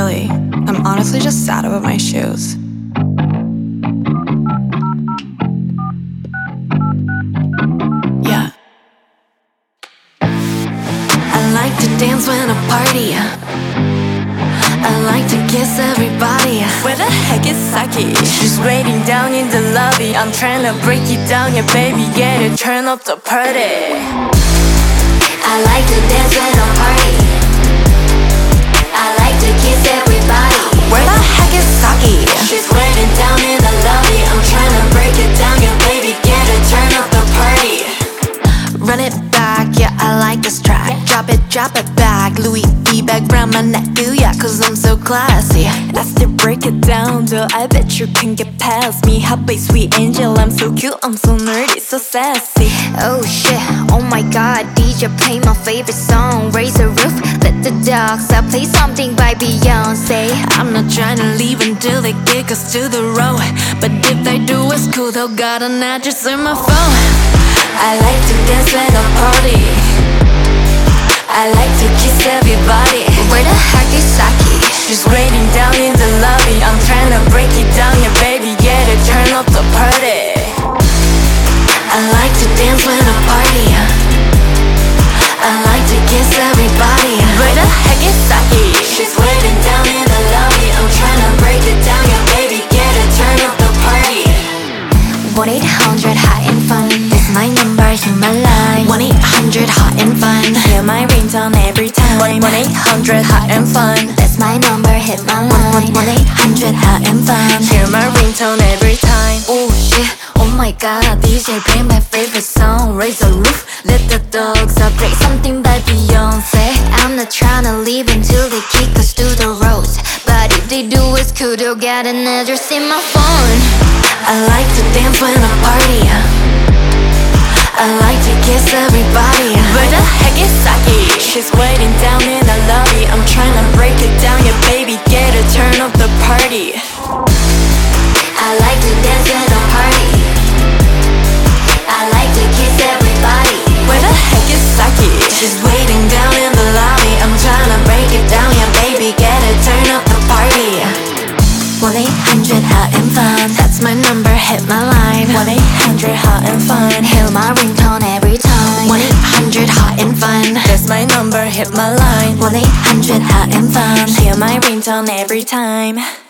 really. I'm honestly just sad about my shoes. Yeah. I like to dance when I party. I like to kiss everybody. Where the heck is Saki? She's waiting down in the lobby. I'm trying to break it down, yeah baby, get it, turn up the party. I like to dance when I party. I like to kiss everybody. Where the heck is Saki? She's waiting down in the lobby. I'm trying to break it down, yeah baby, get it, turn up the party. Run it back, yeah I like this track. Drop it back. Louis V bag round my neck, ooh yeah, cause I'm so classy. I still break it down though, I bet you can get past me. Hot babe, sweet angel, I'm so cute, I'm so nerdy, so sassy. Oh shit, oh my god, DJ play my favorite song. Raise the roof, let the dogs out, play something by Beyonce. I'm not trying to leave until they kick us to the road, but if they do it's cool, they'll got an address in my phone. I like to dance when I party. I like to kiss everybody. Where the heck is Saki? She's waiting down in the lobby. I'm trying to break it down, yeah baby, get it, turn up the party. I like to dance when I party. I like to kiss everybody. Where the heck is Saki? She's waiting down in the lobby. I'm trying to break it down, yeah baby, get it, turn up the party. 1-800 hot and fun. That's my number, hear my line. 1-800 hot and fun. Hear my ringtone every time. 1-800 hot and fun. That's my number, hit my line. 1-800 hot and fun. Hear my ringtone every time. Oh shit, oh my god, DJ play my favorite song. Raise the roof, let the dogs out, play something by Beyonce. I'm not trying to leave until they kick us to the road, but if they do it's cool, they'll get an address in my phone. I like to dance when I party. I like to kiss everybody. Where the heck is Saki? She's waiting down in the lobby. I'm trying to break it down, yeah baby, get it, turn up the party. I like to dance when I party. I like to kiss everybody. Where the heck is Saki? She's waiting down in the lobby. I'm trying to break it down, yeah baby, get it, turn up the party. 1-800 hot and fun. That's my number, hit my line. 1-800 hot and fun. Hear my ringtone every time. 1-800 hot and fun. That's my number, hit my line. 1-800 hot and fun. Hear my ringtone every time.